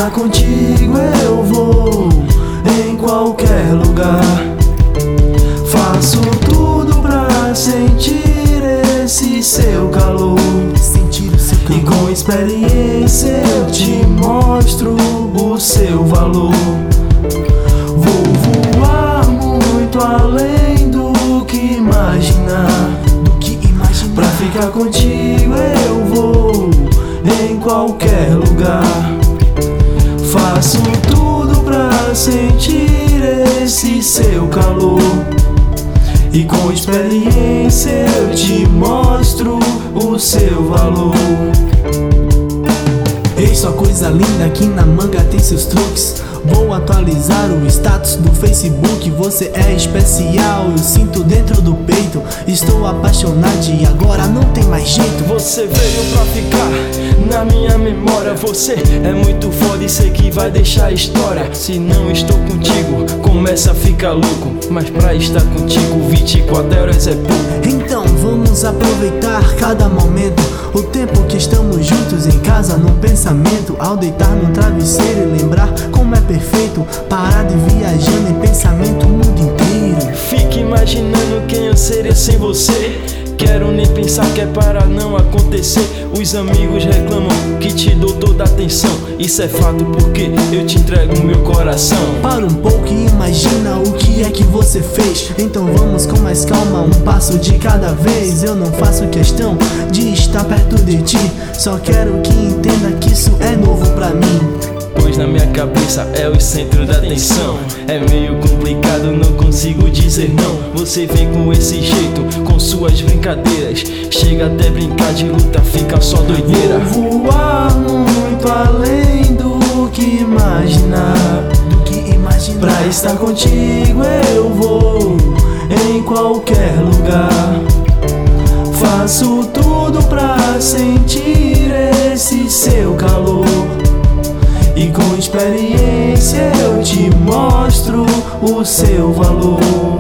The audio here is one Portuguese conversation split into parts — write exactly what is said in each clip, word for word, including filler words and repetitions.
estar contigo eu vou em qualquer lugar. Faço tudo pra sentir esse seu calor. Sentir o seu calor. E com experiência eu te mostro o seu valor. Vou voar muito além do que imaginar. Do que imaginar. Pra ficar contigo eu vou em qualquer lugar. Faço tudo pra sentir esse seu calor. E com experiência eu te mostro o seu valor. Ei, só coisa linda, aqui na manga tem seus truques. Vou atualizar o status do Facebook. Você é especial, eu sinto dentro do peito. Estou apaixonado e agora não tem mais jeito. Você veio pra ficar na minha memória. Você é muito foda e sei que vai deixar história. Se não estou contigo, começa a ficar louco. Mas pra estar contigo, vinte e quatro horas é pouco. Então vamos aproveitar cada momento. O tempo que estamos juntos em casa, num pensamento. Ao deitar no travesseiro e lembrar como é perfeito. Parar de viajando em pensamento o mundo inteiro. Fique imaginando quem eu seria sem você. Quero nem pensar que é para não acontecer. Os amigos reclamam que te dou toda a atenção. Isso é fato porque eu te entrego o meu coração. Para um pouco e imagina o que é que você fez. Então vamos com mais calma, um passo de cada vez. Eu não faço questão de estar perto de ti. Só quero que entenda que isso é novo pra mim. Pois na minha cabeça é o centro da atenção. É meio complicado, não consigo dizer não. Você vem com esse jeito, com suas brincadeiras. Chega até brincar de luta, fica só doideira. Vou voar muito além do que imaginar. Do que imaginar. Pra estar contigo eu vou em qualquer lugar. Faço tudo pra sentir esse seu calor. E com experiência eu te mostro o seu valor.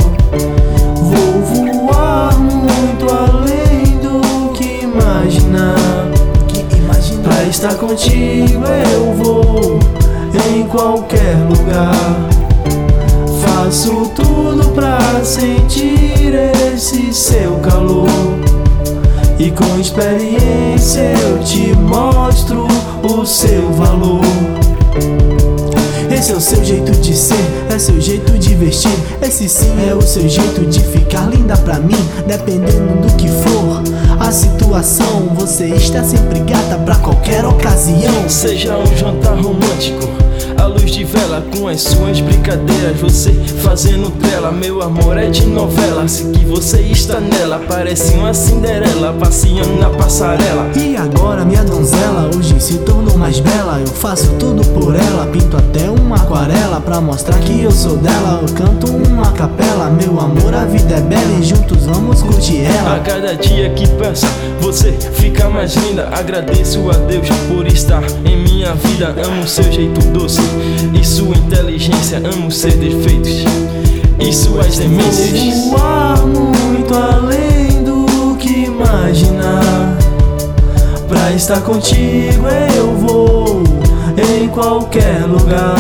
Vou voar muito além do que imaginar. Pra estar contigo eu vou em qualquer lugar. Faço tudo pra sentir esse seu calor. E com experiência eu te mostro o seu valor. Esse é o seu jeito de ser, é seu jeito de vestir. Esse sim é o seu jeito de ficar linda pra mim. Dependendo do que for a situação, você está sempre gata pra qualquer ocasião. Seja um jantar romântico, a luz de vela com as suas brincadeiras. Você fazendo tela, meu amor é de novela. Sei que você está nela, parece uma Cinderela passeando na passarela. E agora minha donzela, hoje se tornou mais bela. Eu faço tudo por ela, pinto até uma aquarela pra mostrar que eu sou dela. Eu canto uma capela, meu amor a vida é bela e juntos vamos curtir ela. A cada dia que passa, você fica mais linda. Agradeço a Deus por estar em minha vida. Amo seu jeito doce e sua inteligência, amo seus defeitos e suas demências. Vou voar muito além do que imaginar. Pra estar contigo eu vou em qualquer lugar.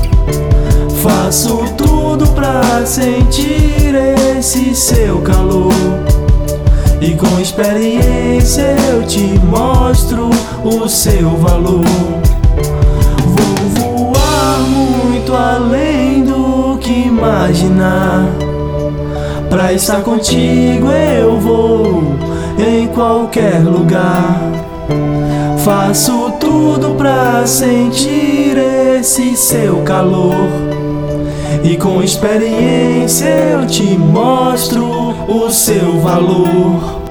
Faço tudo pra sentir esse seu calor. E com experiência eu te mostro o seu valor. Vou voar muito além do que imaginar. Pra estar contigo eu vou em qualquer lugar. Faço tudo pra sentir esse seu calor. E com experiência eu te mostro o seu valor.